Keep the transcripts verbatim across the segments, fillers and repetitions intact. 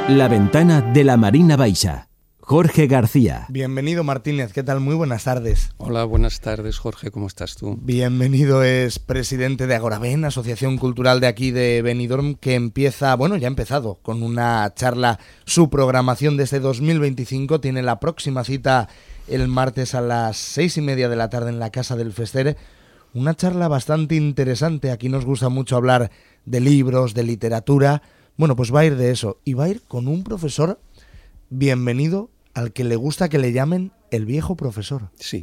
La ventana de la Marina Baixa. Jorge García. Bienvenido, Martínez. ¿Qué tal? Muy buenas tardes. Hola, buenas tardes, Jorge. ¿Cómo estás tú? Bienvenido. Es presidente de Agoraben, asociación cultural de aquí de Benidorm, que empieza, bueno, ya ha empezado con una charla. Su programación desde dos mil veinticinco tiene la próxima cita el martes a las seis y media de la tarde en la Casa del Fester. Una charla bastante interesante. Aquí nos gusta mucho hablar de libros, de literatura. Bueno, pues va a ir de eso. Y va a ir con un profesor, bienvenido, al que le gusta que le llamen el viejo profesor. Sí,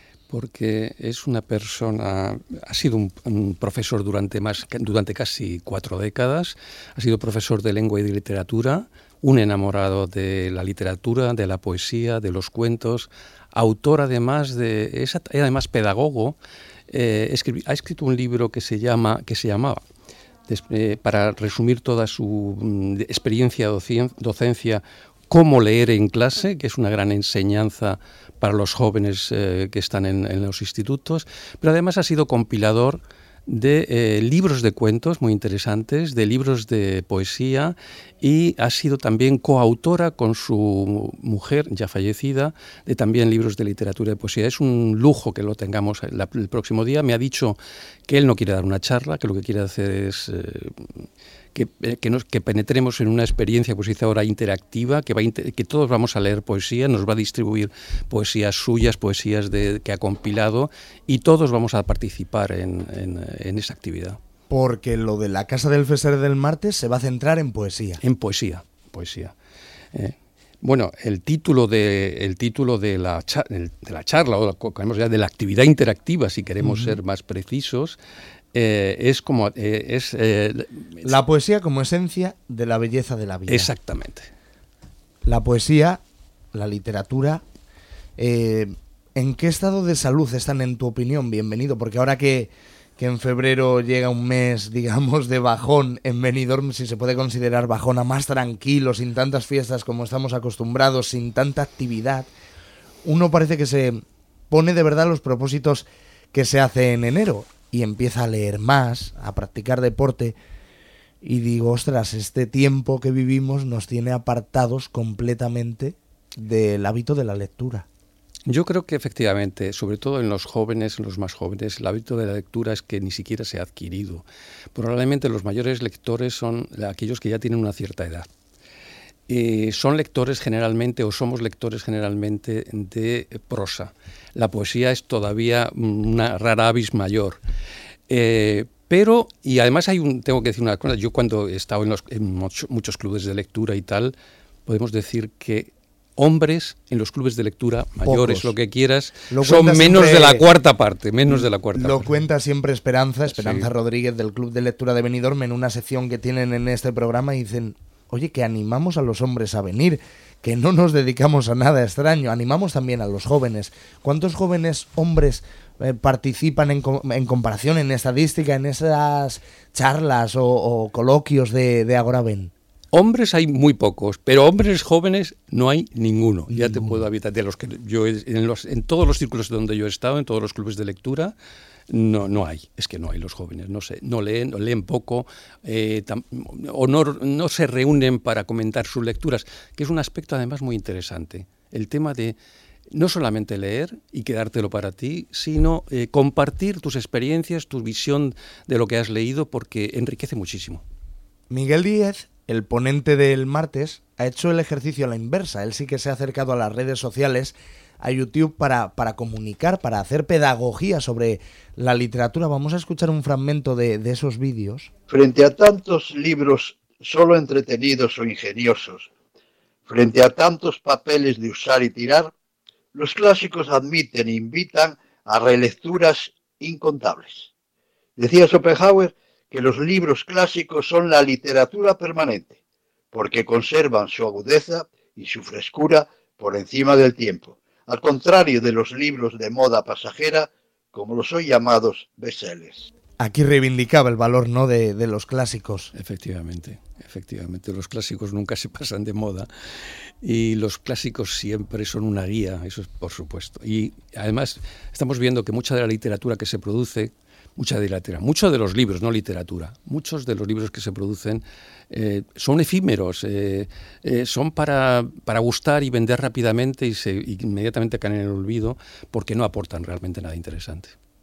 porque es una persona, ha sido un, un profesor durante, más, durante casi cuatro décadas, ha sido profesor de lengua y de literatura, un enamorado de la literatura, de la poesía, de los cuentos, autor además de, es además pedagogo, eh, escribi, ha escrito un libro que se llama, que se llamaba, des, eh, para resumir toda su mm, experiencia docien, docencia, Cómo leer en clase, que es una gran enseñanza para los jóvenes eh, que están en, en los institutos, pero además ha sido compilador de eh, libros de cuentos muy interesantes, de libros de poesía, y ha sido también coautora con su mujer, ya fallecida, de también libros de literatura y poesía. Es un lujo que lo tengamos el, el próximo día. Me ha dicho que él no quiere dar una charla, que lo que quiere hacer es... Eh, Que, que, nos, que penetremos en una experiencia, pues dice ahora, interactiva, que, va, que todos vamos a leer poesía, nos va a distribuir poesías suyas, poesías de, que ha compilado, y todos vamos a participar en, en, en esa actividad. Porque lo de la Casa del Fester del martes se va a centrar en poesía. En poesía, poesía. Eh, bueno, el título de, el título de, la, char, de la charla, o de la actividad interactiva, si queremos uh-huh. ser más precisos, Eh, es como eh, es eh, la poesía como esencia de la belleza de la vida. Exactamente. La poesía, la literatura, eh, ¿en qué estado de salud están, en tu opinión? Bienvenido, porque ahora que, que en febrero llega un mes, digamos, de bajón en Benidorm, si se puede considerar bajona, más tranquilo, sin tantas fiestas como estamos acostumbrados, sin tanta actividad, uno parece que se pone de verdad los propósitos que se hace en enero. Y empieza a leer más, a practicar deporte, y digo, ostras, este tiempo que vivimos nos tiene apartados completamente del hábito de la lectura. Yo creo que efectivamente, sobre todo en los jóvenes, en los más jóvenes, el hábito de la lectura es que ni siquiera se ha adquirido. Probablemente los mayores lectores son aquellos que ya tienen una cierta edad. Eh, son lectores generalmente, o somos lectores generalmente, de prosa. La poesía es todavía una rara avis mayor. Eh, pero, y además hay un, tengo que decir una cosa, yo cuando he estado en, los, en mucho, muchos clubes de lectura y tal, podemos decir que hombres en los clubes de lectura, mayores, Pocos. Lo que quieras, lo son menos siempre, de la cuarta parte, menos de la cuarta Lo parte. cuenta siempre Esperanza, Esperanza sí. Rodríguez del Club de Lectura de Benidorm, en una sección que tienen en este programa, y dicen, oye, que animamos a los hombres a venir, que no nos dedicamos a nada extraño, animamos también a los jóvenes. ¿Cuántos jóvenes hombres eh, participan en, en comparación, en estadística, en esas charlas o, o coloquios de, de Agoraben? Hombres hay muy pocos, pero hombres jóvenes no hay ninguno. ninguno. Ya te puedo habitar de los que yo en, los, en todos los círculos donde yo he estado, en todos los clubes de lectura, no no hay. Es que no hay los jóvenes. No sé, no leen, o leen poco, eh, tam, o no, no se reúnen para comentar sus lecturas, que es un aspecto además muy interesante. El tema de no solamente leer y quedártelo para ti, sino eh, compartir tus experiencias, tu visión de lo que has leído, porque enriquece muchísimo. Miguel Díez, el ponente del martes, ha hecho el ejercicio a la inversa. Él sí que se ha acercado a las redes sociales, a YouTube, para, para comunicar, para hacer pedagogía sobre la literatura. Vamos a escuchar un fragmento de, de esos vídeos. Frente a tantos libros solo entretenidos o ingeniosos, frente a tantos papeles de usar y tirar, los clásicos admiten e invitan a relecturas incontables. Decía Schopenhauer que los libros clásicos son la literatura permanente, porque conservan su agudeza y su frescura por encima del tiempo, al contrario de los libros de moda pasajera, como los hoy llamados bestsellers. Aquí reivindicaba el valor, ¿no?, de, de los clásicos. Efectivamente, efectivamente. Los clásicos nunca se pasan de moda y los clásicos siempre son una guía, eso es por supuesto. Y además estamos viendo que mucha de la literatura que se produce mucha literatura. Muchos de los libros, no literatura, muchos de los libros que se producen eh, son efímeros, eh, eh, son para, para gustar y vender rápidamente y, se, y inmediatamente caen en el olvido porque no aportan realmente nada interesante.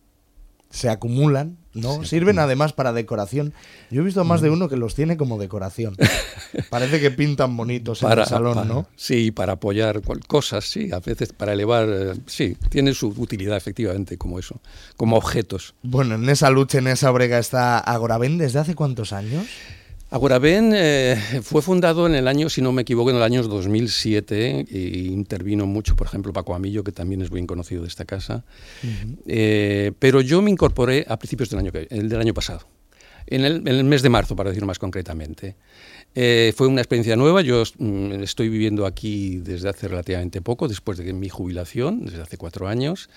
Se acumulan, ¿no? Sí. Sirven además para decoración. Yo he visto a más de uno que los tiene como decoración. Parece que pintan bonitos para, en el salón, para, ¿no? Sí, para apoyar cosas, sí, a veces para elevar, eh, sí, tiene su utilidad efectivamente como eso, como objetos. Bueno, en esa lucha, en esa brega está Agoraben. ¿Desde hace cuántos años? Agoraben eh, fue fundado en el año, si no me equivoco, en el año dos mil siete, e intervino mucho, por ejemplo, Paco Amillo, que también es bien conocido de esta casa. Uh-huh. eh, pero yo me incorporé a principios del año, que, el del año pasado, en el, en el mes de marzo, para decir más concretamente. Eh, fue una experiencia nueva. Yo mm, estoy viviendo aquí desde hace relativamente poco, después de mi jubilación, desde hace cuatro años.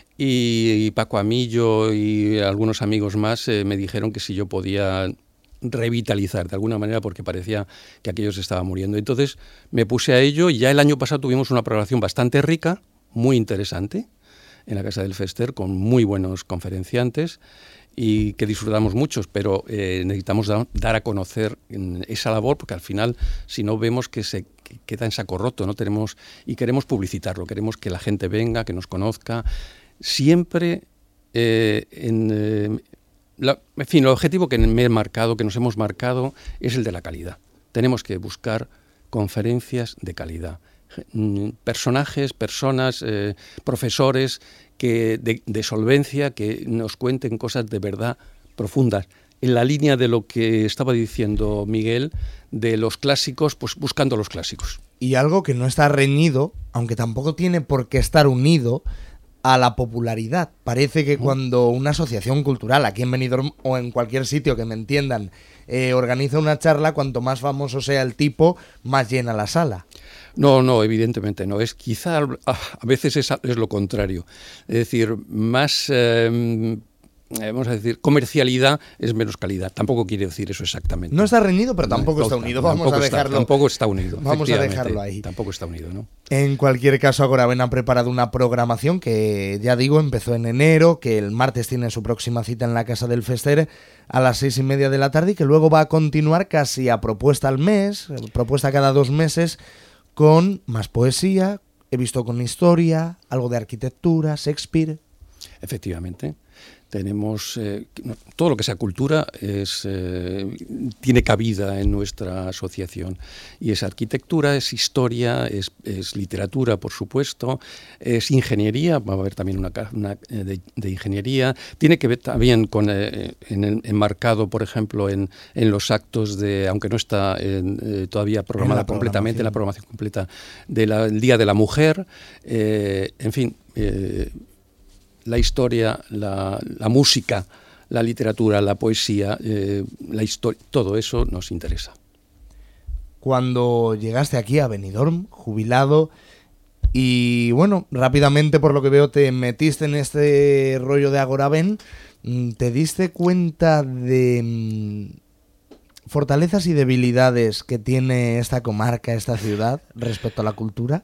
Y, y Paco Amillo y algunos amigos más eh, me dijeron que si yo podía revitalizar de alguna manera porque parecía que aquello se estaba muriendo. Entonces me puse a ello y ya el año pasado tuvimos una programación bastante rica, muy interesante, en la Casa del Fester, con muy buenos conferenciantes y que disfrutamos muchos, pero eh, necesitamos da, dar a conocer esa labor porque al final, si no, vemos que se que queda en saco roto, ¿no? Tenemos, y queremos publicitarlo, queremos que la gente venga, que nos conozca, siempre eh, en... Eh, La, en fin, el objetivo que me he marcado, que nos hemos marcado, es el de la calidad. Tenemos que buscar conferencias de calidad. Personajes, personas, eh, profesores que de, de solvencia, que nos cuenten cosas de verdad profundas. En la línea de lo que estaba diciendo Miguel, de los clásicos, pues buscando los clásicos. Y algo que no está reñido, aunque tampoco tiene por qué estar unido, a la popularidad. Parece que cuando una asociación cultural, aquí en Benidorm o en cualquier sitio que me entiendan, eh, organiza una charla, cuanto más famoso sea el tipo, más llena la sala. No, no, evidentemente no. Es quizá a veces es, es lo contrario. Es decir, más... Eh, vamos a decir, comercialidad es menos calidad. Tampoco quiere decir eso exactamente. No está reñido, pero tampoco no, está unido. Vamos tampoco a dejarlo. Está, tampoco está unido. Vamos a dejarlo ahí. Tampoco está unido, ¿no? En cualquier caso, Agoraben ha preparado una programación que, ya digo, empezó en enero, que el martes tiene su próxima cita en la Casa del Fester a las seis y media de la tarde y que luego va a continuar casi a propuesta al mes, propuesta cada dos meses, con más poesía, he visto con historia, algo de arquitectura, Shakespeare. Efectivamente. Tenemos eh, todo lo que sea cultura es, eh, tiene cabida en nuestra asociación y es arquitectura, es historia, es, es literatura, por supuesto, es ingeniería, va a haber también una, una de, de ingeniería, tiene que ver también con eh, en el, enmarcado, por ejemplo, en, en los actos de, aunque no está en, eh, todavía programada en completamente, en la programación completa del Día de la Mujer, eh, en fin. Eh, La historia, la, la música, la literatura, la poesía, eh, la historia, todo eso nos interesa. Cuando llegaste aquí a Benidorm, jubilado, y bueno, rápidamente por lo que veo te metiste en este rollo de Agoraben, ¿te diste cuenta de mmm, fortalezas y debilidades que tiene esta comarca, esta ciudad, respecto a la cultura?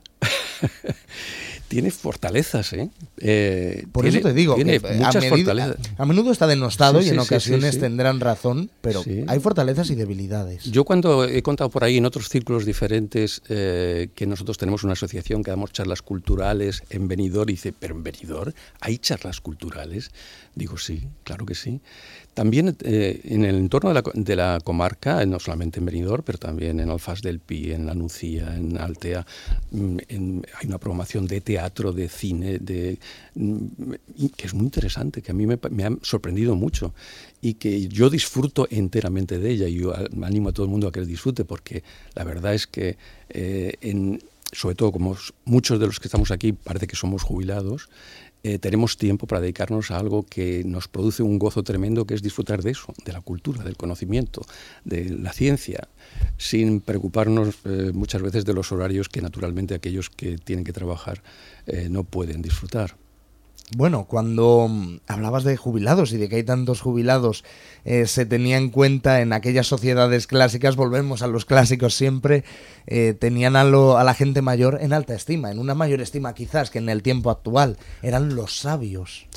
Tiene fortalezas, ¿eh? eh Por tiene, eso te digo, tiene que muchas a, medida, fortalezas. A, a menudo está denostado sí, y en sí, ocasiones sí, sí, tendrán razón, pero sí. Hay fortalezas y debilidades. Yo cuando he contado por ahí en otros círculos diferentes eh, que nosotros tenemos una asociación que damos charlas culturales en Benidorm, y dice, ¿pero en Benidorm hay charlas culturales? Digo, sí, claro que sí. También eh, en el entorno de la, de la comarca, no solamente en Benidorm, pero también en Alfaz del Pi, en La Nucía, en Altea, en, hay una programación de teatro, de cine, de, que es muy interesante, que a mí me, me ha sorprendido mucho y que yo disfruto enteramente de ella y yo animo a todo el mundo a que disfrute porque la verdad es que, eh, en, sobre todo como muchos de los que estamos aquí parece que somos jubilados, Eh, tenemos tiempo para dedicarnos a algo que nos produce un gozo tremendo, que es disfrutar de eso, de la cultura, del conocimiento, de la ciencia, sin preocuparnos eh, muchas veces de los horarios que naturalmente aquellos que tienen que trabajar eh, no pueden disfrutar. Bueno, cuando hablabas de jubilados y de que hay tantos jubilados, eh, se tenía en cuenta en aquellas sociedades clásicas, volvemos a los clásicos siempre, eh, tenían a, lo, a la gente mayor en alta estima, en una mayor estima quizás que en el tiempo actual, eran los sabios. Sí.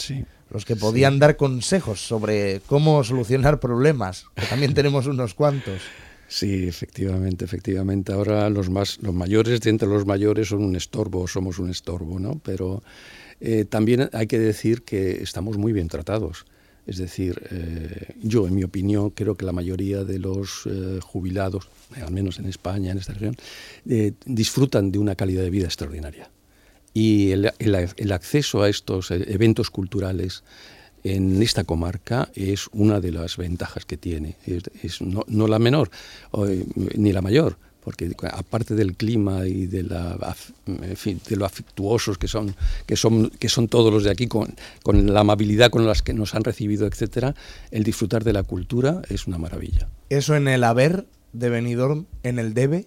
los que podían sí. dar consejos sobre cómo solucionar problemas, que también tenemos unos cuantos. Sí, efectivamente, efectivamente. Ahora los más, los mayores de entre los mayores son un estorbo, somos un estorbo, ¿no? Pero eh, también hay que decir que estamos muy bien tratados. Es decir, eh, yo, en mi opinión, creo que la mayoría de los eh, jubilados, al menos en España, en esta región, eh, disfrutan de una calidad de vida extraordinaria. Y el, el, el acceso a estos eventos culturales en esta comarca es una de las ventajas que tiene. Es, es no, no la menor, o, ni la mayor, porque aparte del clima y de, la, en fin, de lo afectuosos que son, que son, que son todos los de aquí, con, con la amabilidad con las que nos han recibido, etcétera, el disfrutar de la cultura es una maravilla. ¿Eso en el haber de Benidorm, en el debe?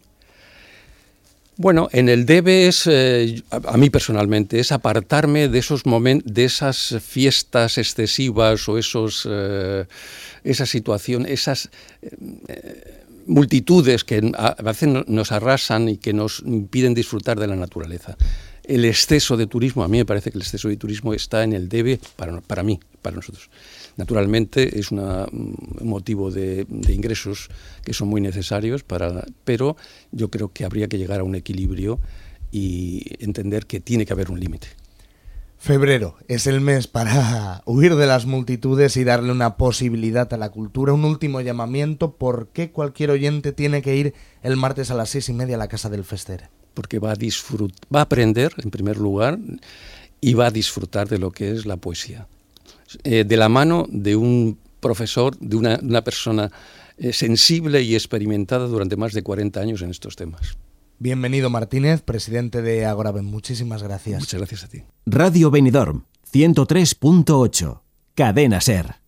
Bueno, en el debe es, eh, a, a mí personalmente, es apartarme de esos momentos, de esas fiestas excesivas o esos, eh, esa situación, esas eh, multitudes que a veces nos arrasan y que nos impiden disfrutar de la naturaleza. El exceso de turismo, a mí me parece que el exceso de turismo está en el debe para, para mí, para nosotros. Naturalmente es una, un motivo de, de ingresos que son muy necesarios, para, pero yo creo que habría que llegar a un equilibrio y entender que tiene que haber un límite. Febrero es el mes para huir de las multitudes y darle una posibilidad a la cultura. Un último llamamiento: ¿por qué cualquier oyente tiene que ir el martes a las seis y media a la Casa del Fester? Porque va a disfrutar, va a aprender, en primer lugar, y va a disfrutar de lo que es la poesía. Eh, de la mano de un profesor, de una, una persona eh, sensible y experimentada durante más de cuarenta años en estos temas. Bienvenido, Martínez, presidente de Agoraben. Muchísimas gracias. Muchas gracias a ti. Radio Benidorm, ciento tres punto ocho. Cadena SER.